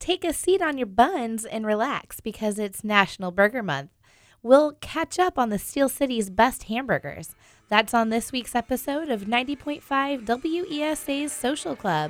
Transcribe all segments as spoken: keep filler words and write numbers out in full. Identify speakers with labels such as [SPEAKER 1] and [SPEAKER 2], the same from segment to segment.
[SPEAKER 1] take a seat on your buns and relax because it's National Burger Month. We'll catch up on the Steel City's best hamburgers. That's on this week's episode of ninety point five W E S A's Social Club.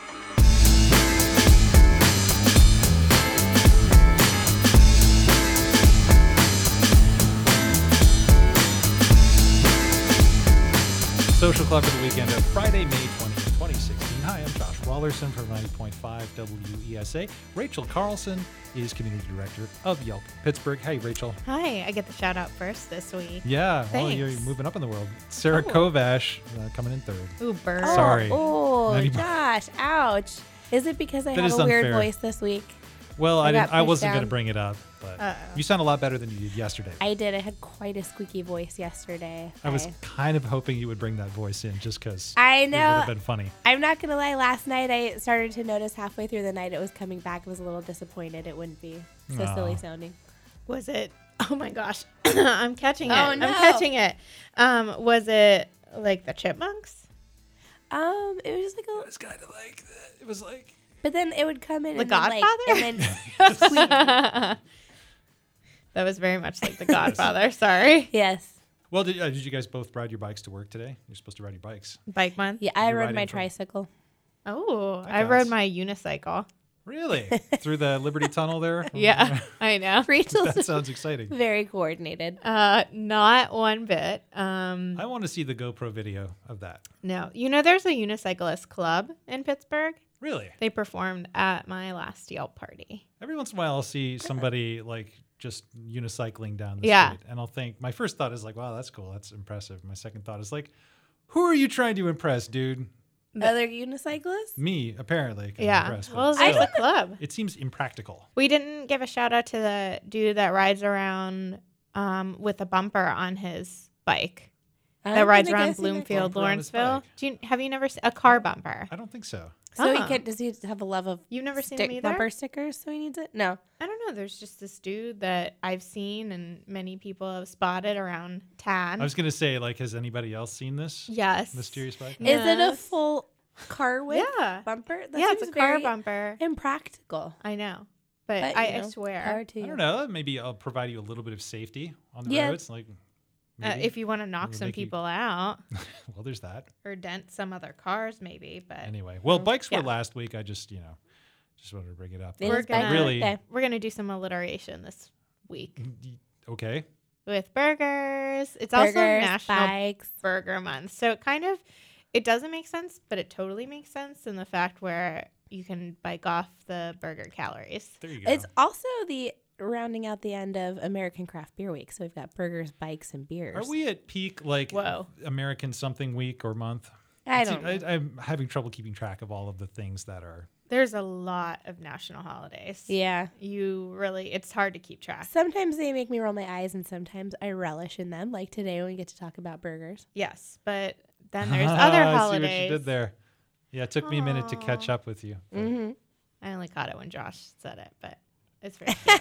[SPEAKER 2] Social Club for the weekend of Friday, May twentieth, twenty sixteen. Hi, I'm Josh Wallerson from ninety point five W E S A. Rachel Carlson is Community Director of Yelp Pittsburgh. Hey, Rachel.
[SPEAKER 3] Hi, I get the shout out first this week.
[SPEAKER 2] Yeah, well, you're
[SPEAKER 3] Thanks.
[SPEAKER 2] moving up in the world. Sarah
[SPEAKER 3] Oh.
[SPEAKER 2] Kovash uh, coming in third.
[SPEAKER 3] Ooh, bird.
[SPEAKER 1] Oh,
[SPEAKER 2] Sorry.
[SPEAKER 1] Oh,
[SPEAKER 2] ninety
[SPEAKER 1] Josh, ouch. Is it because I
[SPEAKER 2] That
[SPEAKER 1] have
[SPEAKER 2] is
[SPEAKER 1] a weird
[SPEAKER 2] unfair.
[SPEAKER 1] voice this week?
[SPEAKER 2] Well,
[SPEAKER 1] I
[SPEAKER 2] I,
[SPEAKER 1] got
[SPEAKER 2] didn't, I
[SPEAKER 1] pushed
[SPEAKER 2] wasn't going
[SPEAKER 1] down.
[SPEAKER 2] to bring it up, but
[SPEAKER 3] Uh-oh.
[SPEAKER 2] you sound a lot better than you did yesterday.
[SPEAKER 1] I did. I had quite a squeaky voice yesterday.
[SPEAKER 2] I was kind of hoping you would bring that voice in just because
[SPEAKER 1] I
[SPEAKER 2] it would
[SPEAKER 1] know.
[SPEAKER 2] have been funny.
[SPEAKER 1] I'm not going to lie. Last night, I started to notice halfway through the night it was coming back. I was a little disappointed it wouldn't be so
[SPEAKER 2] Aw.
[SPEAKER 1] silly sounding.
[SPEAKER 3] Was it? Oh my gosh, I'm catching it.
[SPEAKER 1] Oh, no.
[SPEAKER 3] I'm catching it. Um, was it like the Chipmunks?
[SPEAKER 1] Um, it was just like
[SPEAKER 2] It
[SPEAKER 1] a,
[SPEAKER 2] was kind of like that. It was like...
[SPEAKER 1] but then it would come in
[SPEAKER 3] The
[SPEAKER 1] and then, like,
[SPEAKER 3] Godfather?
[SPEAKER 1] and then squeak.
[SPEAKER 3] That was very much like The Godfather. Sorry.
[SPEAKER 1] Yes.
[SPEAKER 2] Well, did, uh, did you guys both ride your bikes to work today? You're supposed to ride your bikes.
[SPEAKER 3] Bike month.
[SPEAKER 1] Yeah, I
[SPEAKER 2] You're
[SPEAKER 1] rode
[SPEAKER 2] riding
[SPEAKER 1] my
[SPEAKER 2] from-
[SPEAKER 1] tricycle.
[SPEAKER 3] Oh,
[SPEAKER 2] That
[SPEAKER 3] I
[SPEAKER 2] counts.
[SPEAKER 3] rode my unicycle.
[SPEAKER 2] Really? Through the Liberty Tunnel there?
[SPEAKER 3] Yeah, I know.
[SPEAKER 1] Rachel's
[SPEAKER 2] That sounds exciting.
[SPEAKER 1] very coordinated.
[SPEAKER 3] Uh, not one bit. Um,
[SPEAKER 2] I want to see the GoPro video of that.
[SPEAKER 3] no, you know, there's a unicyclist club in Pittsburgh.
[SPEAKER 2] Really?
[SPEAKER 3] They performed at my last Yelp party.
[SPEAKER 2] Every once in a while, I'll see somebody like just unicycling down the
[SPEAKER 3] Yeah.
[SPEAKER 2] street, and I'll think, my first thought is like, wow, that's cool. That's impressive. My second thought is like, who are you trying to impress, dude?
[SPEAKER 1] Other unicyclists?
[SPEAKER 2] Me, apparently. 'cause I'm
[SPEAKER 3] Yeah.
[SPEAKER 2] impressed, but
[SPEAKER 3] Well,
[SPEAKER 2] still,
[SPEAKER 3] there's a club.
[SPEAKER 2] it seems impractical.
[SPEAKER 3] We didn't give a shout out to the dude that rides around um, with a bumper on his bike
[SPEAKER 1] I
[SPEAKER 3] that
[SPEAKER 1] don't
[SPEAKER 3] rides
[SPEAKER 1] think I've
[SPEAKER 3] around
[SPEAKER 1] seen that
[SPEAKER 3] Bloomfield,
[SPEAKER 2] Bumper on his
[SPEAKER 3] Lawrenceville.
[SPEAKER 2] bike.
[SPEAKER 3] Do you, have you never seen a car bumper?
[SPEAKER 2] I don't think so.
[SPEAKER 1] So he
[SPEAKER 3] Oh.
[SPEAKER 1] could, does he have a love of
[SPEAKER 3] You've never seen
[SPEAKER 1] stick
[SPEAKER 3] him either?
[SPEAKER 1] bumper stickers? So he needs it? No.
[SPEAKER 3] I don't know. There's just this dude that I've seen and many people have spotted around Tan.
[SPEAKER 2] I was going to say, like, has anybody else seen this
[SPEAKER 3] yes.
[SPEAKER 2] mysterious bike?
[SPEAKER 1] Is it a
[SPEAKER 3] Yes.
[SPEAKER 1] full car width
[SPEAKER 3] Yeah.
[SPEAKER 1] bumper? That
[SPEAKER 3] Yeah, it's a
[SPEAKER 1] seems
[SPEAKER 3] car
[SPEAKER 1] very
[SPEAKER 3] bumper.
[SPEAKER 1] impractical.
[SPEAKER 3] I know. But,
[SPEAKER 1] But,
[SPEAKER 3] I,
[SPEAKER 1] you
[SPEAKER 3] I
[SPEAKER 1] know,
[SPEAKER 3] swear.
[SPEAKER 1] power to
[SPEAKER 2] I
[SPEAKER 1] you.
[SPEAKER 2] don't know. Maybe I'll provide you a little bit of safety on the
[SPEAKER 1] Yeah.
[SPEAKER 2] roads. Like,
[SPEAKER 3] Uh,
[SPEAKER 2] maybe.
[SPEAKER 3] if you want to knock
[SPEAKER 2] It'll
[SPEAKER 3] some
[SPEAKER 2] make you-
[SPEAKER 3] people out
[SPEAKER 2] well, there's that.
[SPEAKER 3] or dent some other cars, maybe. But
[SPEAKER 2] Anyway, well, bikes were
[SPEAKER 3] Yeah.
[SPEAKER 2] last week. I just, you know, just wanted to bring it up.
[SPEAKER 1] It
[SPEAKER 3] We're
[SPEAKER 1] is bike
[SPEAKER 3] gonna-
[SPEAKER 2] Really?
[SPEAKER 1] birthday.
[SPEAKER 3] we're going to do some alliteration this week
[SPEAKER 2] Okay.
[SPEAKER 3] with burgers. It's also
[SPEAKER 1] Burgers,
[SPEAKER 3] National
[SPEAKER 1] bikes.
[SPEAKER 3] Burger Month. So it kind of, it doesn't make sense, but it totally makes sense in the fact where you can bike off the burger calories.
[SPEAKER 2] There you go.
[SPEAKER 1] It's also the rounding out the end of American Craft Beer Week. So we've got burgers, bikes, and beers.
[SPEAKER 2] Are we at peak, like,
[SPEAKER 3] Whoa.
[SPEAKER 2] American something week or month?
[SPEAKER 1] I
[SPEAKER 2] See,
[SPEAKER 1] don't know.
[SPEAKER 2] I, I'm having trouble keeping track of all of the things that are.
[SPEAKER 3] There's a lot of national holidays.
[SPEAKER 1] Yeah.
[SPEAKER 3] You really, it's hard to keep track.
[SPEAKER 1] Sometimes they make me roll my eyes, and sometimes I relish in them. Like today when we get to talk about burgers.
[SPEAKER 3] Yes, but then there's other
[SPEAKER 2] I see
[SPEAKER 3] holidays.
[SPEAKER 2] what you did there. Yeah, it took me a minute to catch
[SPEAKER 3] Aw.
[SPEAKER 2] up with you. but-
[SPEAKER 1] Mm-hmm.
[SPEAKER 3] I only caught it when Josh said it, but it's very cute.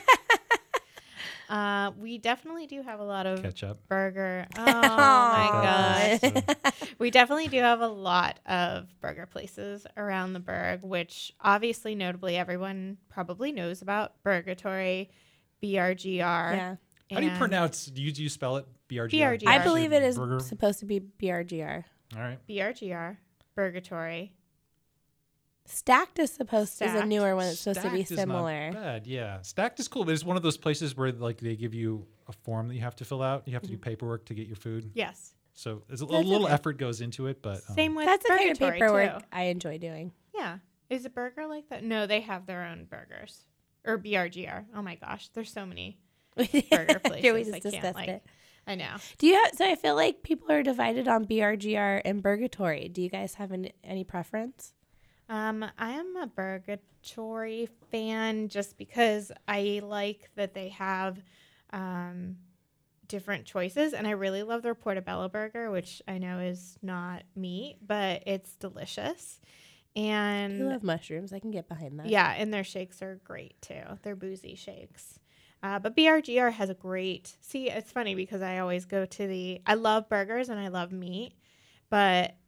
[SPEAKER 3] uh, we definitely do have a lot of
[SPEAKER 2] Catch up.
[SPEAKER 3] burger. Oh my
[SPEAKER 1] Aw.
[SPEAKER 3] gosh. We definitely do have a lot of burger places around the burg, which obviously, notably, everyone probably knows about. Burgatory, B R G R.
[SPEAKER 1] Yeah.
[SPEAKER 2] How do you
[SPEAKER 3] and-
[SPEAKER 2] pronounce? Do you, do you spell it? B R G R?
[SPEAKER 3] B R G R.
[SPEAKER 1] I believe it is
[SPEAKER 2] Burger.
[SPEAKER 1] supposed to be B R G R.
[SPEAKER 2] All right.
[SPEAKER 3] B R G R, Burgatory.
[SPEAKER 1] Stacked is supposed is a
[SPEAKER 3] Stacked.
[SPEAKER 1] newer one that's supposed to be
[SPEAKER 2] Stacked is
[SPEAKER 1] similar.
[SPEAKER 2] Not bad, yeah. Stacked is cool, but it's one of those places where like they give you a form that you have to fill out. You have to do paperwork to get your food.
[SPEAKER 3] Yes.
[SPEAKER 2] So there's a
[SPEAKER 1] That's
[SPEAKER 2] little
[SPEAKER 1] okay.
[SPEAKER 2] effort goes into it, but um,
[SPEAKER 3] Same with
[SPEAKER 1] That's the kind of
[SPEAKER 3] Burgatory,
[SPEAKER 1] paperwork
[SPEAKER 3] too.
[SPEAKER 1] I enjoy doing.
[SPEAKER 3] Yeah. Is a burger like that? No, they have their own burgers. Or B R G R. Oh my gosh. There's so many burger places.
[SPEAKER 1] Yeah, we
[SPEAKER 3] I
[SPEAKER 1] just
[SPEAKER 3] can't,
[SPEAKER 1] discussed
[SPEAKER 3] like-
[SPEAKER 1] it.
[SPEAKER 3] I know.
[SPEAKER 1] Do you have? So I feel like people are divided on B R G R and Burgatory. Do you guys have any, any preference?
[SPEAKER 3] Um, I am a Burgatory fan just because I like that they have um, different choices. And I really love their Portobello burger, which I know is not meat, but it's delicious. And
[SPEAKER 1] I love mushrooms. I can get behind that.
[SPEAKER 3] yeah, and their shakes are great too. They're boozy shakes. Uh, but B R G R has a great, see, it's funny because I always go to the, I love burgers and I love meat, but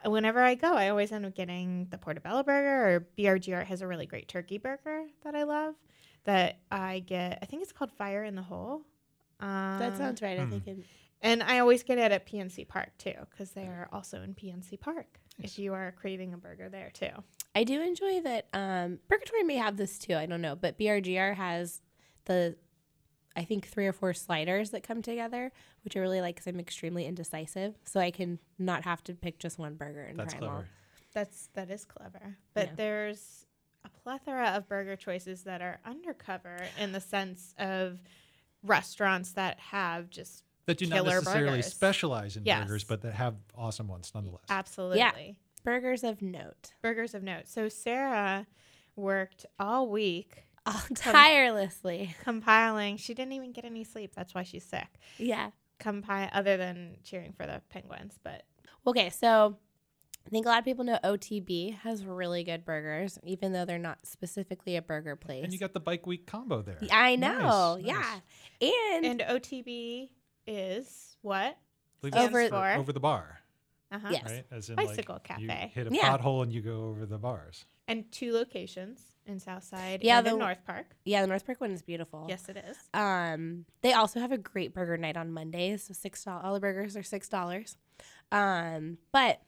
[SPEAKER 3] whenever I go, I always end up getting the Portobello burger, or B R G Art has a really great turkey burger that I love that I get. I think it's called Fire in the Hole. Um,
[SPEAKER 4] That sounds right. I
[SPEAKER 2] hmm.
[SPEAKER 4] think it,
[SPEAKER 3] And I always get it at P N C Park, too, because they are also in P N C Park if you are craving a burger there, too.
[SPEAKER 4] I do enjoy that. Um, Burgatory may have this too. I don't know, but B R G R has the, I think three or four sliders that come together, which I really like because I'm extremely indecisive, so I can not have to pick just one burger and
[SPEAKER 2] That's
[SPEAKER 4] try them all.
[SPEAKER 2] clever.
[SPEAKER 3] That's that is clever. But
[SPEAKER 4] Yeah.
[SPEAKER 3] there's a plethora of burger choices that are undercover in the sense of restaurants that have just
[SPEAKER 2] That do not
[SPEAKER 3] killer
[SPEAKER 2] necessarily
[SPEAKER 3] burgers.
[SPEAKER 2] specialize in
[SPEAKER 3] Yes.
[SPEAKER 2] burgers, but that have awesome ones nonetheless.
[SPEAKER 3] absolutely
[SPEAKER 4] Burgers of note,
[SPEAKER 3] burgers of note. So Sarah worked all week
[SPEAKER 4] all tirelessly.
[SPEAKER 3] compiling. She didn't even get any sleep. That's why she's sick.
[SPEAKER 4] Yeah.
[SPEAKER 3] Compile other than cheering for the Penguins, but
[SPEAKER 4] Okay, so I think a lot of people know O T B has really good burgers, even though they're not specifically a burger place.
[SPEAKER 2] And you got the Bike Week combo there.
[SPEAKER 4] I know,
[SPEAKER 2] Nice,
[SPEAKER 4] yeah.
[SPEAKER 2] nice.
[SPEAKER 4] And,
[SPEAKER 3] and O T B is what?
[SPEAKER 2] Believe
[SPEAKER 3] Stands
[SPEAKER 2] it's
[SPEAKER 3] for-
[SPEAKER 2] over the bar,
[SPEAKER 3] Uh-huh.
[SPEAKER 4] Yes.
[SPEAKER 2] right? As in,
[SPEAKER 3] Bicycle
[SPEAKER 2] like,
[SPEAKER 3] cafe.
[SPEAKER 2] You hit a
[SPEAKER 4] Yeah.
[SPEAKER 2] pothole and you go over the bars.
[SPEAKER 3] And two locations in Southside
[SPEAKER 4] Yeah,
[SPEAKER 3] and in
[SPEAKER 4] the-
[SPEAKER 3] North Park.
[SPEAKER 4] yeah, the North Park one is beautiful.
[SPEAKER 3] Yes, it is.
[SPEAKER 4] Um, they also have a great burger night on Mondays. So six dollars. All the burgers are six dollars. Um, but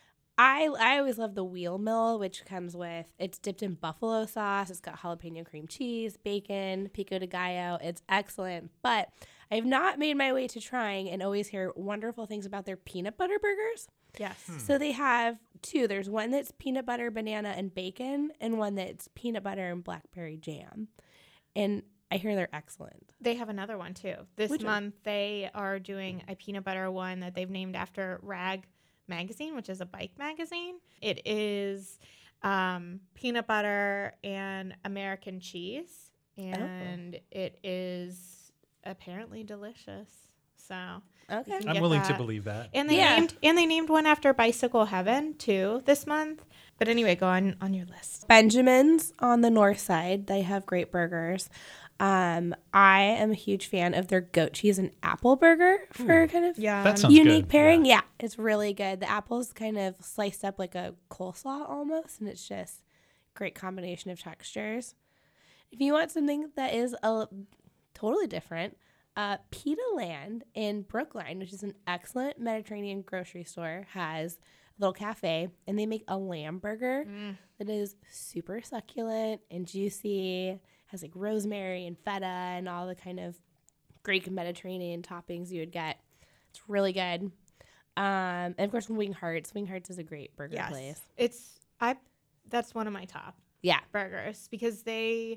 [SPEAKER 4] I I always love the wheel mill, which comes with it's dipped in buffalo sauce. It's got jalapeno cream cheese, bacon, pico de gallo. It's excellent. But I have not made my way to trying and always hear wonderful things about their peanut butter burgers.
[SPEAKER 3] Yes.
[SPEAKER 4] So they have two. There's one that's peanut butter, banana, and bacon, and one that's peanut butter and blackberry jam. And I hear they're excellent.
[SPEAKER 3] They have another one too. This
[SPEAKER 4] Which one?
[SPEAKER 3] month they are doing a peanut butter one that they've named after Rag Magazine, which is a bike magazine. It is um, peanut butter and American cheese, and it is apparently delicious. So
[SPEAKER 4] Okay.
[SPEAKER 3] can
[SPEAKER 2] I'm
[SPEAKER 3] get
[SPEAKER 2] willing to
[SPEAKER 3] that.
[SPEAKER 2] believe that.
[SPEAKER 3] And they
[SPEAKER 4] Yeah.
[SPEAKER 3] named and they named one after Bicycle Heaven too this month. But anyway, go on on your list.
[SPEAKER 4] Benjamin's on the north side. They have great burgers. Um, I am a huge fan of their goat cheese and apple burger for kind of
[SPEAKER 3] Yeah,
[SPEAKER 2] That sounds
[SPEAKER 4] unique
[SPEAKER 2] good,
[SPEAKER 4] pairing.
[SPEAKER 2] yeah.
[SPEAKER 4] Yeah. It's really good. The apple's kind of sliced up like a coleslaw almost, and it's just great combination of textures. If you want something that is a totally different, uh, Pita Land in Brookline, which is an excellent Mediterranean grocery store, has a little cafe, and they make a lamb burger
[SPEAKER 3] Mm.
[SPEAKER 4] that is super succulent and juicy. Has like rosemary and feta and all the kind of Greek Mediterranean toppings you would get. It's really good. Um, and of course, Wing Hearts. Wing Hearts is a great burger
[SPEAKER 3] Yes.
[SPEAKER 4] place.
[SPEAKER 3] It's I that's one of my top
[SPEAKER 4] Yeah.
[SPEAKER 3] burgers because they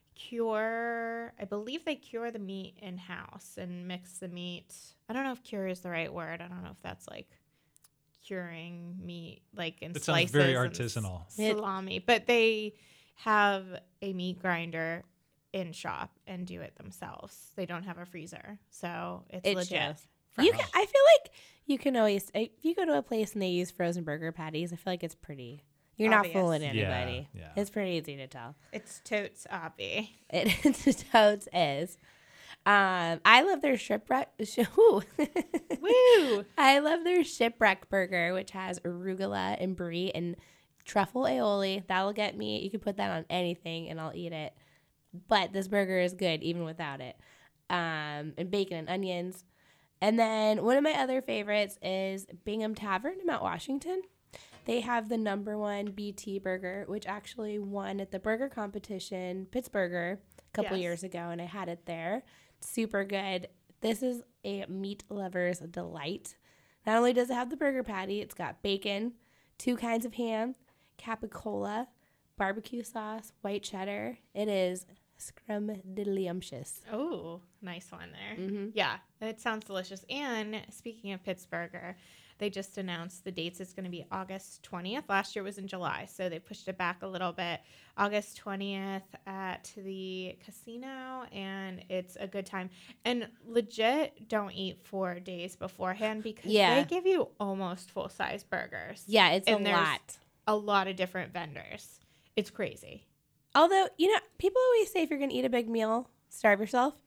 [SPEAKER 3] cure I believe they cure the meat in house and mix the meat. I don't know if cure is the right word. I don't know if that's like curing meat like in
[SPEAKER 2] It sounds
[SPEAKER 3] slices
[SPEAKER 2] very
[SPEAKER 3] and
[SPEAKER 2] artisanal.
[SPEAKER 3] s- salami, but they have a meat grinder in shop and do it themselves. They don't have a freezer. So it's
[SPEAKER 4] It
[SPEAKER 3] legit.
[SPEAKER 4] shows.
[SPEAKER 3] fresh.
[SPEAKER 4] You can, I feel like you can always, if you go to a place and they use frozen burger patties, I feel like it's pretty, you're
[SPEAKER 3] Obvious.
[SPEAKER 4] not fooling
[SPEAKER 2] Yeah,
[SPEAKER 4] anybody.
[SPEAKER 2] yeah.
[SPEAKER 4] It's pretty easy to tell.
[SPEAKER 3] It's totes obby.
[SPEAKER 4] It totes is. Um, I love their shipwreck. Sh- whew.
[SPEAKER 3] Woo!
[SPEAKER 4] I love their shipwreck burger, which has arugula and brie and truffle aioli. That'll get me. You can put that on anything and I'll eat it. But this burger is good even without it. Um, and bacon and onions. And then one of my other favorites is Bingham Tavern in Mount Washington. They have the number one B T burger, which actually won at the burger competition, Pittsburgher, a couple
[SPEAKER 3] Yes.
[SPEAKER 4] years ago, and I had it there. Super good. This is a meat lover's delight. Not only does it have the burger patty, it's got bacon, two kinds of ham, capicola, barbecue sauce, white cheddar. It is scrumdiddlyumptious.
[SPEAKER 3] Oh, nice one there.
[SPEAKER 4] Mm-hmm.
[SPEAKER 3] Yeah, it sounds delicious. And speaking of Pittsburgher, they just announced the dates. It's going to be August twentieth. Last year was in July, so they pushed it back a little bit. August twentieth at the casino, and it's a good time. And legit, don't eat four days beforehand because
[SPEAKER 4] Yeah.
[SPEAKER 3] they give you almost full-size burgers.
[SPEAKER 4] Yeah, it's
[SPEAKER 3] And
[SPEAKER 4] a
[SPEAKER 3] there's-
[SPEAKER 4] lot.
[SPEAKER 3] A lot of different vendors. It's crazy.
[SPEAKER 4] Although, you know, people always say if you're going to eat a big meal, starve yourself.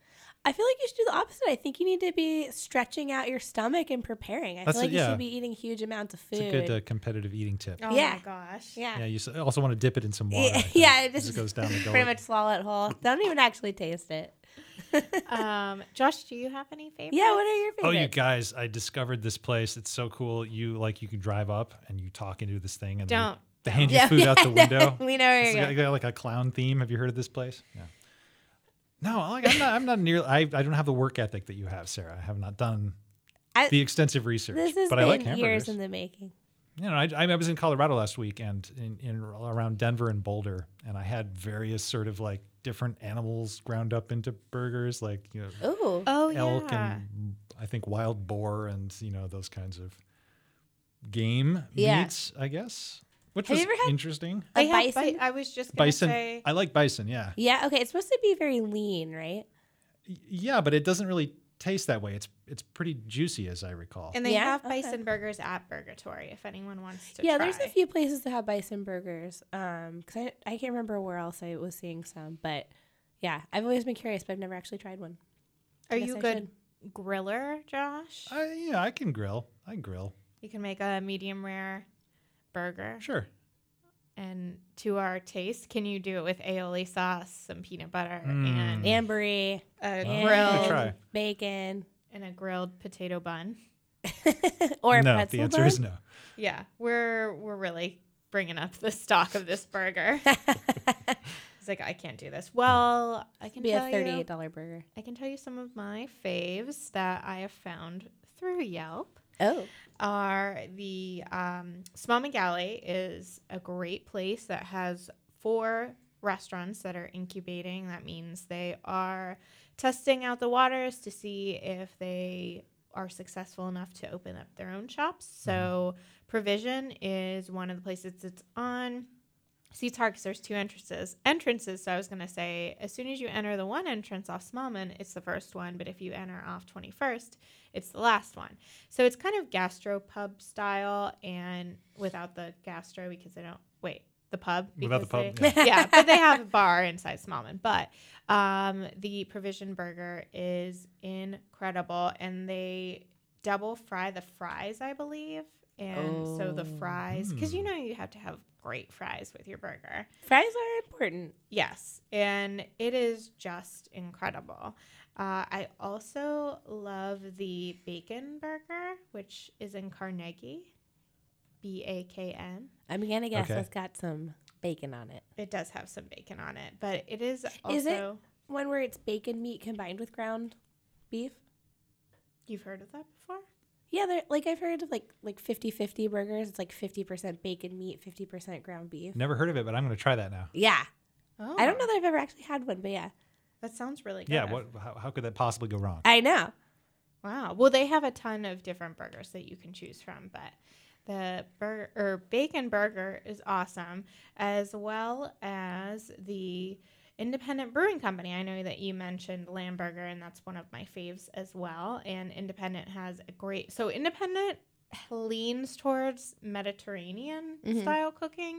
[SPEAKER 4] I feel like you should do the opposite. I think you need to be stretching out your stomach and preparing. I
[SPEAKER 2] That's
[SPEAKER 4] feel like
[SPEAKER 2] a-
[SPEAKER 4] you
[SPEAKER 2] yeah.
[SPEAKER 4] should be eating huge amounts of food.
[SPEAKER 2] It's a good uh, competitive eating tip.
[SPEAKER 3] Oh
[SPEAKER 4] Yeah.
[SPEAKER 3] my gosh.
[SPEAKER 4] yeah.
[SPEAKER 2] Yeah, you s- also want to dip it in some water. I
[SPEAKER 4] Yeah,
[SPEAKER 2] think.
[SPEAKER 4] yeah, it
[SPEAKER 2] As
[SPEAKER 4] just
[SPEAKER 2] goes down the gullet.
[SPEAKER 4] pretty much swallow it whole. Don't even actually taste it.
[SPEAKER 3] Um, Josh, do you have any favorites?
[SPEAKER 4] Yeah, what are your
[SPEAKER 2] Oh,
[SPEAKER 4] favorites?
[SPEAKER 2] you guys! I discovered this place. It's so cool. You like you can drive up and you talk into this thing and they-
[SPEAKER 3] Don't.
[SPEAKER 2] they, hand you
[SPEAKER 4] Yeah,
[SPEAKER 2] food out the
[SPEAKER 4] yeah,
[SPEAKER 2] window.
[SPEAKER 4] we know where
[SPEAKER 2] It's
[SPEAKER 4] you're
[SPEAKER 2] got,
[SPEAKER 4] going.
[SPEAKER 2] got like a clown theme. Have you heard of this place? Yeah. No, like I'm not. I'm not near. I I don't have the work ethic that you have, Sarah. I have not done
[SPEAKER 4] I-
[SPEAKER 2] the extensive research.
[SPEAKER 4] This has
[SPEAKER 2] but
[SPEAKER 4] been
[SPEAKER 2] I like hamburgers.
[SPEAKER 4] years in the making.
[SPEAKER 2] You know, I, I was in Colorado last week and in, in around Denver and Boulder, and I had various sort of like different animals ground up into burgers, like you know,
[SPEAKER 4] Ooh.
[SPEAKER 3] Oh,
[SPEAKER 2] elk
[SPEAKER 3] yeah.
[SPEAKER 2] and I think wild boar and you know those kinds of game
[SPEAKER 4] Yeah.
[SPEAKER 2] meats, I guess. Which
[SPEAKER 4] Have
[SPEAKER 2] was
[SPEAKER 4] you ever had
[SPEAKER 2] interesting.
[SPEAKER 4] a
[SPEAKER 3] They have
[SPEAKER 4] bison?
[SPEAKER 3] bi- I was just going to
[SPEAKER 2] Bison.
[SPEAKER 3] say.
[SPEAKER 2] I like bison. Yeah,
[SPEAKER 4] Yeah, okay. It's supposed to be very lean, right?
[SPEAKER 2] Y- yeah, but it doesn't really taste that way. It's it's pretty juicy, as I recall.
[SPEAKER 3] And they
[SPEAKER 4] Yeah?
[SPEAKER 3] have
[SPEAKER 4] Okay.
[SPEAKER 3] bison burgers at Burgatory if anyone wants to
[SPEAKER 4] Yeah,
[SPEAKER 3] try.
[SPEAKER 4] there's a few places that have bison burgers. Um, cause I I can't remember where else I was seeing some, but yeah, I've always been curious, but I've never actually tried one.
[SPEAKER 3] Are
[SPEAKER 4] guess
[SPEAKER 3] you
[SPEAKER 4] I
[SPEAKER 3] a good griller, Josh?
[SPEAKER 2] I, yeah, I can grill. I grill.
[SPEAKER 3] You can make a medium rare burger.
[SPEAKER 2] Sure.
[SPEAKER 3] And to our taste, can you do it with aioli sauce, some peanut butter,
[SPEAKER 2] Mm.
[SPEAKER 3] and
[SPEAKER 4] And brie,
[SPEAKER 3] a
[SPEAKER 2] I'm
[SPEAKER 4] and
[SPEAKER 2] gonna
[SPEAKER 3] grilled
[SPEAKER 2] try.
[SPEAKER 4] bacon,
[SPEAKER 3] and a grilled potato bun?
[SPEAKER 4] or a
[SPEAKER 2] no,
[SPEAKER 4] pretzel
[SPEAKER 2] the answer
[SPEAKER 4] bun.
[SPEAKER 2] is no.
[SPEAKER 3] Yeah, we're we're really bringing up the stock of this burger. It's like I can't do this. Well, I can
[SPEAKER 4] Be a
[SPEAKER 3] tell
[SPEAKER 4] thirty-eight
[SPEAKER 3] you.
[SPEAKER 4] dollar burger.
[SPEAKER 3] I can tell you some of my faves that I have found through Yelp.
[SPEAKER 4] Oh,
[SPEAKER 3] Are the um, Small McGalley is a great place that has four restaurants that are incubating. That means they are testing out the waters to see if they are successful enough to open up their own shops. So Provision is one of the places it's on. See, it's hard because there's two entrances. Entrances, so I was going to say, as soon as you enter the one entrance off Smallman, it's the first one. But if you enter off twenty-first, it's the last one. So it's kind of gastropub style and without the gastro because they don't, wait, the pub?
[SPEAKER 2] Without the
[SPEAKER 3] because
[SPEAKER 2] pub,
[SPEAKER 3] they- yeah, but they have a bar inside Smallman. But um, the Provision Burger is incredible. And they double fry the fries, I believe. And so the
[SPEAKER 4] Oh.
[SPEAKER 3] fries, because you
[SPEAKER 2] Mm.
[SPEAKER 3] know you have to have great fries with your burger.
[SPEAKER 4] fries are important.
[SPEAKER 3] Yes, and it is just incredible. Uh, I also love the bacon burger, which is in Carnegie, B A K N.
[SPEAKER 4] I'm gonna guess
[SPEAKER 2] Okay.
[SPEAKER 4] it's got some bacon on it.
[SPEAKER 3] It does have some bacon on it, but it is also.
[SPEAKER 4] Is it? One where it's bacon meat combined with ground beef.
[SPEAKER 3] You've heard of that before?
[SPEAKER 4] Yeah, they're like I've heard of like like fifty-fifty burgers. It's like fifty percent bacon meat, fifty percent ground beef.
[SPEAKER 2] Never heard of it, but I'm going to try that now.
[SPEAKER 4] Yeah.
[SPEAKER 3] Oh,
[SPEAKER 4] I don't know that I've ever actually had one, but yeah.
[SPEAKER 3] That sounds really good.
[SPEAKER 2] Yeah. What? How, how could that possibly go wrong?
[SPEAKER 4] I know.
[SPEAKER 3] Wow. Well, they have a ton of different burgers that you can choose from, but the burger or bacon burger is awesome, as well as the Independent Brewing Company. I know that you mentioned Lamburger, and that's one of my faves as well. And Independent has a great. So Independent leans towards Mediterranean
[SPEAKER 4] Mhm.
[SPEAKER 3] style cooking,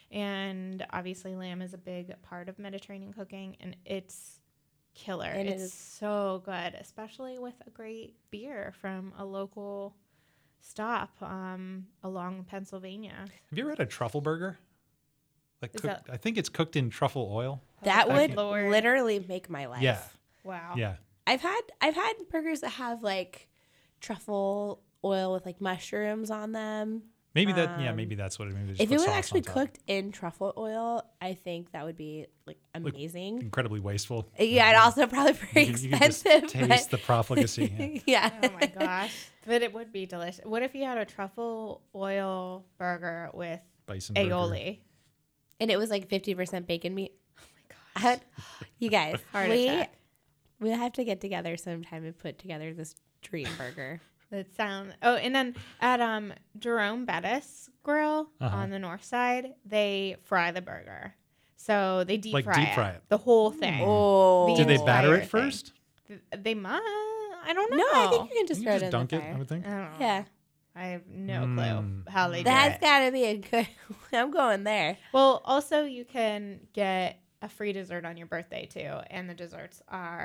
[SPEAKER 3] and obviously lamb is a big part of Mediterranean cooking, and it's killer.
[SPEAKER 4] It
[SPEAKER 3] it's
[SPEAKER 4] is.
[SPEAKER 3] so good, especially with a great beer from a local stop um, along Pennsylvania.
[SPEAKER 2] Have you ever had a truffle burger? Like
[SPEAKER 3] Is
[SPEAKER 2] cooked,
[SPEAKER 3] that-
[SPEAKER 2] I think it's cooked in truffle oil.
[SPEAKER 4] That
[SPEAKER 3] Oh,
[SPEAKER 4] would
[SPEAKER 3] Lord.
[SPEAKER 4] literally make my life.
[SPEAKER 2] Yeah.
[SPEAKER 3] Wow.
[SPEAKER 2] Yeah.
[SPEAKER 4] I've had I've had burgers that have like truffle oil with like mushrooms on them.
[SPEAKER 2] Maybe that. yeah.
[SPEAKER 4] Um,
[SPEAKER 2] Maybe that's what it. Maybe they just
[SPEAKER 4] If
[SPEAKER 2] put
[SPEAKER 4] it was
[SPEAKER 2] sauce on
[SPEAKER 4] actually
[SPEAKER 2] top.
[SPEAKER 4] cooked in truffle oil, I think that would be like amazing.
[SPEAKER 2] incredibly wasteful.
[SPEAKER 4] Yeah, and also probably very
[SPEAKER 2] You can- you can just
[SPEAKER 4] expensive.
[SPEAKER 2] taste
[SPEAKER 4] but-
[SPEAKER 2] the profligacy.
[SPEAKER 4] yeah.
[SPEAKER 3] Oh my gosh. But it would be delicious. What if you had a truffle oil burger with
[SPEAKER 2] Bison burger.
[SPEAKER 3] aioli?
[SPEAKER 4] And it was like fifty percent bacon meat.
[SPEAKER 3] Oh my gosh.
[SPEAKER 4] I- you guys,
[SPEAKER 3] Heart
[SPEAKER 4] we
[SPEAKER 3] attack.
[SPEAKER 4] we have to get together sometime and put together this dream burger.
[SPEAKER 3] That sound. Oh, and then at um Jerome Bettis Grill
[SPEAKER 2] Uh-huh.
[SPEAKER 3] on the north side, they fry the burger. So they deep
[SPEAKER 2] Like
[SPEAKER 3] fry
[SPEAKER 2] deep
[SPEAKER 3] it,
[SPEAKER 2] fry it.
[SPEAKER 3] the whole thing.
[SPEAKER 4] Oh,
[SPEAKER 2] Did they
[SPEAKER 3] entire
[SPEAKER 2] batter it
[SPEAKER 3] thing.
[SPEAKER 2] first?
[SPEAKER 3] Th- They might. I don't know.
[SPEAKER 4] No, I think you can just
[SPEAKER 2] You
[SPEAKER 4] throw
[SPEAKER 2] can
[SPEAKER 4] it
[SPEAKER 2] just
[SPEAKER 4] in
[SPEAKER 2] dunk
[SPEAKER 4] the
[SPEAKER 2] it.
[SPEAKER 4] fire.
[SPEAKER 2] I would think.
[SPEAKER 3] I don't know.
[SPEAKER 4] Yeah,
[SPEAKER 3] I have no
[SPEAKER 2] Mm.
[SPEAKER 3] clue how they do
[SPEAKER 4] that's
[SPEAKER 3] it.
[SPEAKER 4] got to be a good. I'm going there.
[SPEAKER 3] Well, also you can get a free dessert on your birthday too, and the desserts are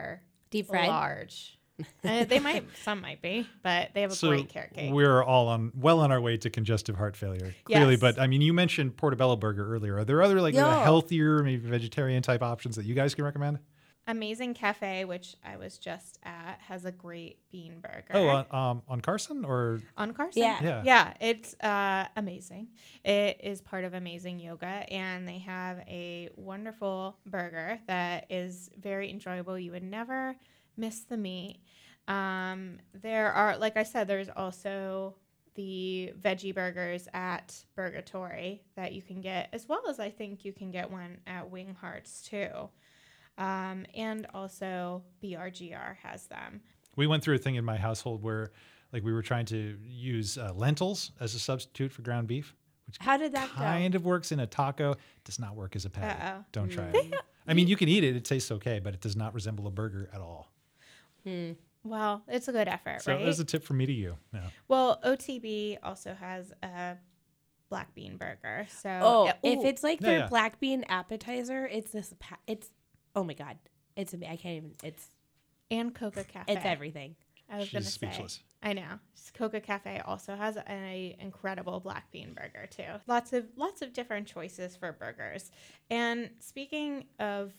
[SPEAKER 4] Deep fried.
[SPEAKER 3] large. uh, they might, some might be, but they have a
[SPEAKER 2] So
[SPEAKER 3] great carrot cake.
[SPEAKER 2] we're all on well on our way to congestive heart failure, clearly.
[SPEAKER 3] Yes.
[SPEAKER 2] But I mean, you mentioned Portobello Burger earlier. Are there other like
[SPEAKER 4] Yo.
[SPEAKER 2] uh, healthier, maybe vegetarian type options that you guys can recommend?
[SPEAKER 3] Amazing Cafe, which I was just at, has a great bean burger.
[SPEAKER 2] Oh, on, um, on Carson or
[SPEAKER 3] On Carson?
[SPEAKER 4] Yeah.
[SPEAKER 2] Yeah.
[SPEAKER 3] Yeah, it's uh, amazing. It is part of Amazing Yoga, and they have a wonderful burger that is very enjoyable. You would never miss the meat. Um, there are, like I said, there's also the veggie burgers at Burgatory that you can get, as well as I think you can get one at Wing Hearts too. Um, and also B R G R has them.
[SPEAKER 2] we went through a thing in my household where like we were trying to use uh, lentils as a substitute for ground beef, which
[SPEAKER 4] How did that
[SPEAKER 2] kind of works in a taco. Does not work as a patty.
[SPEAKER 3] Uh-oh.
[SPEAKER 2] Don't try it. I mean, you can eat it. It tastes okay, but it does not resemble a burger at all.
[SPEAKER 4] go?
[SPEAKER 3] Well, it's a good effort,
[SPEAKER 2] So
[SPEAKER 3] right?
[SPEAKER 2] there's a tip from me to you. Yeah.
[SPEAKER 3] Well, O T B also has a black bean burger. So
[SPEAKER 4] Oh,
[SPEAKER 3] uh,
[SPEAKER 4] if
[SPEAKER 3] ooh,
[SPEAKER 4] it's like
[SPEAKER 2] Yeah,
[SPEAKER 4] their
[SPEAKER 2] yeah.
[SPEAKER 4] black bean appetizer, it's this. Pa- it's oh my god, it's ama- I can't even. It's
[SPEAKER 3] and Coca Cafe.
[SPEAKER 4] it's everything.
[SPEAKER 3] I was
[SPEAKER 2] She's
[SPEAKER 3] going to say.
[SPEAKER 2] speechless.
[SPEAKER 3] I know. Coca Cafe also has an incredible black bean burger too. Lots of lots of different choices for burgers. And speaking of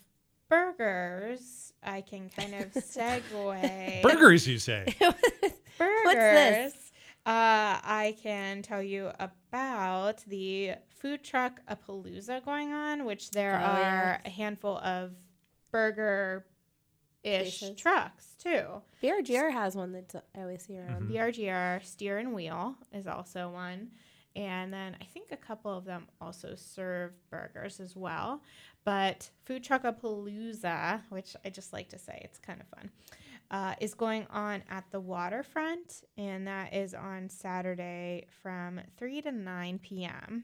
[SPEAKER 3] burgers, I can kind of segue.
[SPEAKER 2] Burgers, you say?
[SPEAKER 3] Burgers.
[SPEAKER 4] this?
[SPEAKER 3] Uh, I can tell you about the food truck Apalooza going on, which there
[SPEAKER 4] Oh,
[SPEAKER 3] are a handful of burger ish
[SPEAKER 4] Places.
[SPEAKER 3] trucks too.
[SPEAKER 4] B R G R has one that I always see around.
[SPEAKER 3] B R G R Steer and Wheel is also one. And then I think a couple of them also serve burgers as well. But Food Truck Apalooza, which I just like to say, it's kind of fun, uh, is going on at the waterfront. And that is on Saturday from three to nine p.m.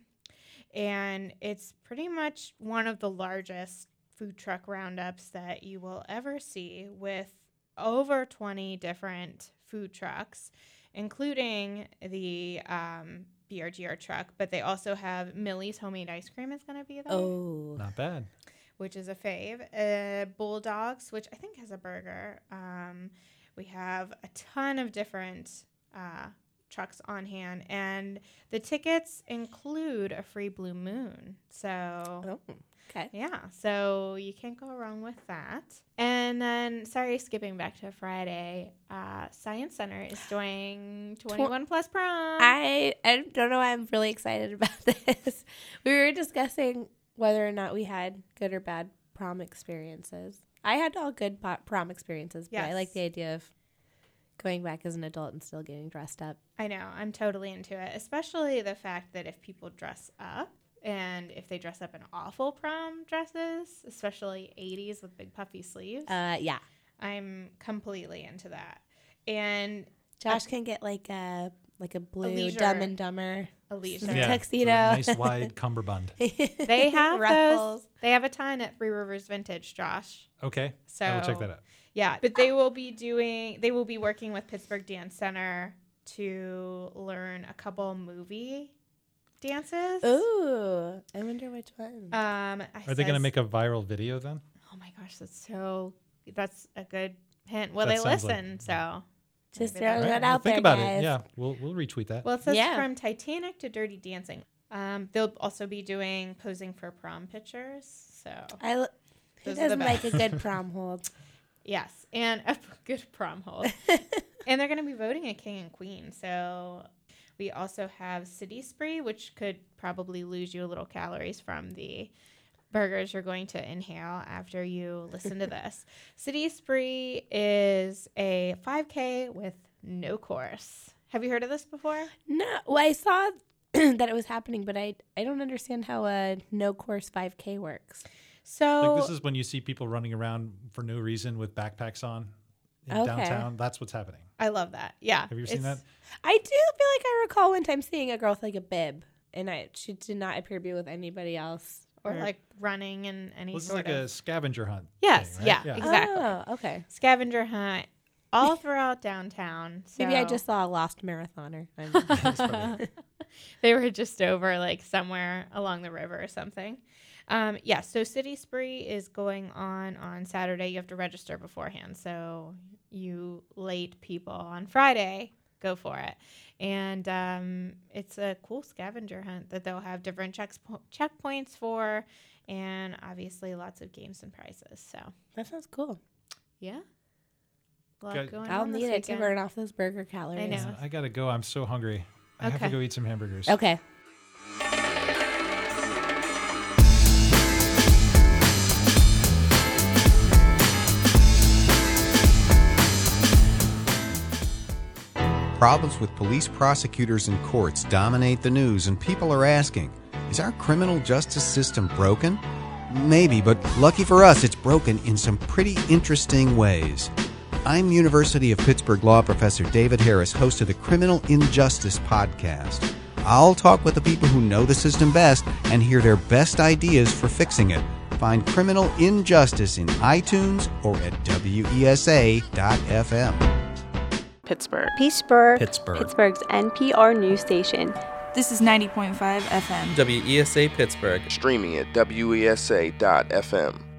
[SPEAKER 3] And it's pretty much one of the largest food truck roundups that you will ever see, with over twenty different food trucks, including the um, B R G R truck, but they also have Millie's Homemade Ice Cream is going to be there,
[SPEAKER 4] Oh,
[SPEAKER 2] Not bad.
[SPEAKER 3] which is a fave. Uh, Bulldogs, which I think has a burger. Um, we have a ton of different uh, trucks on hand, and the tickets include a free Blue Moon. So
[SPEAKER 4] oh, okay.
[SPEAKER 3] yeah, so you can't go wrong with that. And then, sorry, skipping back to Friday, uh, Science Center is doing twenty-one plus prom.
[SPEAKER 4] I I don't know why I'm really excited about this. We were discussing whether or not we had good or bad prom experiences. I had all good po- prom experiences, but I
[SPEAKER 3] Yes.
[SPEAKER 4] like the idea of going back as an adult and still getting dressed up.
[SPEAKER 3] I know, I'm totally into it, especially the fact that if people dress up, and if they dress up in awful prom dresses, especially eighties with big puffy sleeves,
[SPEAKER 4] Uh, yeah.
[SPEAKER 3] I'm completely into that. And
[SPEAKER 4] Josh can get like a like a blue
[SPEAKER 3] leisure-
[SPEAKER 4] Dumb and Dumber
[SPEAKER 3] a leisure.
[SPEAKER 4] Yeah.
[SPEAKER 2] Yeah,
[SPEAKER 4] tuxedo.
[SPEAKER 2] it's a nice wide cummerbund.
[SPEAKER 3] They have
[SPEAKER 4] ruffles.
[SPEAKER 3] those. They have a ton at Three Rivers Vintage, Josh.
[SPEAKER 2] Okay,
[SPEAKER 3] So
[SPEAKER 2] I will check that out.
[SPEAKER 3] Yeah, but they will be doing. They will be working with Pittsburgh Dance Center to learn a couple movie dances.
[SPEAKER 4] Ooh, I wonder which one.
[SPEAKER 3] Um, I
[SPEAKER 2] Are they going to
[SPEAKER 3] says-
[SPEAKER 2] make a viral video then?
[SPEAKER 3] Oh my gosh, that's so. That's a good hint. Well,
[SPEAKER 2] That
[SPEAKER 3] they
[SPEAKER 2] sounds like-
[SPEAKER 3] listen, so.
[SPEAKER 4] Just
[SPEAKER 3] maybe
[SPEAKER 4] throwing
[SPEAKER 3] that's-
[SPEAKER 4] that
[SPEAKER 2] well,
[SPEAKER 4] out
[SPEAKER 2] think
[SPEAKER 4] there,
[SPEAKER 2] about
[SPEAKER 4] guys.
[SPEAKER 2] it. Yeah, we'll we'll retweet that.
[SPEAKER 3] Well, it says
[SPEAKER 4] Yeah.
[SPEAKER 3] from Titanic to Dirty Dancing. Um, they'll also be doing posing for prom pictures. So
[SPEAKER 4] I l- who
[SPEAKER 3] Those are the
[SPEAKER 4] doesn't like a
[SPEAKER 3] best.
[SPEAKER 4] good prom hold?
[SPEAKER 3] yes, and a good prom hold. And they're going to be voting a king and queen. So we also have City Spree, which could probably lose you a little calories from the burgers you're going to inhale after you listen to this. City Spree is a five K with no course. Have you heard of this before?
[SPEAKER 4] No, well, I saw that it was happening, but I I don't understand how a no course five K works.
[SPEAKER 3] So
[SPEAKER 2] like this is when you see people running around for no reason with backpacks on in
[SPEAKER 4] Okay.
[SPEAKER 2] downtown. That's what's happening.
[SPEAKER 3] I love that. Yeah.
[SPEAKER 2] Have you ever seen
[SPEAKER 3] It's-
[SPEAKER 2] that?
[SPEAKER 4] I do feel like I recall one time seeing a girl with like a bib, and I she did not appear to be with anybody else.
[SPEAKER 3] Or like running in any
[SPEAKER 2] Well, this is
[SPEAKER 3] sort
[SPEAKER 2] like
[SPEAKER 3] of
[SPEAKER 2] a scavenger hunt.
[SPEAKER 3] Yes,
[SPEAKER 2] thing,
[SPEAKER 3] yeah,
[SPEAKER 2] right?
[SPEAKER 3] exactly.
[SPEAKER 4] Oh, okay.
[SPEAKER 3] scavenger hunt all throughout downtown.
[SPEAKER 4] Maybe I
[SPEAKER 3] So-
[SPEAKER 4] just saw a lost marathoner. I'm-
[SPEAKER 3] They were just over like somewhere along the river or something. Um, yeah, so City Spree is going on on Saturday. You have to register beforehand. So you late people on Friday, go for it. And um, it's a cool scavenger hunt that they'll have different checks, checkpoints for, and obviously lots of games and prizes. So
[SPEAKER 4] That sounds cool.
[SPEAKER 3] yeah. A lot
[SPEAKER 2] Good.
[SPEAKER 3] going
[SPEAKER 4] I'll
[SPEAKER 3] on this
[SPEAKER 4] need it to
[SPEAKER 3] weekend.
[SPEAKER 4] burn off those burger calories.
[SPEAKER 3] I know.
[SPEAKER 2] Yeah, I gotta go. I'm so hungry. I have to
[SPEAKER 3] Okay.
[SPEAKER 2] go eat some hamburgers.
[SPEAKER 4] Okay.
[SPEAKER 5] Problems with police, prosecutors, and courts dominate the news, and people are asking, is our criminal justice system broken? Maybe, but lucky for us, it's broken in some pretty interesting ways. I'm University of Pittsburgh Law Professor David Harris, host of the Criminal Injustice Podcast. I'll talk with the people who know the system best and hear their best ideas for fixing it. Find Criminal Injustice in iTunes or at W E S A dot F M.
[SPEAKER 6] Pittsburgh.
[SPEAKER 7] Pittsburgh.
[SPEAKER 8] Pittsburgh.
[SPEAKER 7] Pittsburgh's N P R news station.
[SPEAKER 9] This is ninety point five F M.
[SPEAKER 8] W E S A Pittsburgh.
[SPEAKER 10] Streaming at W E S A dot F M.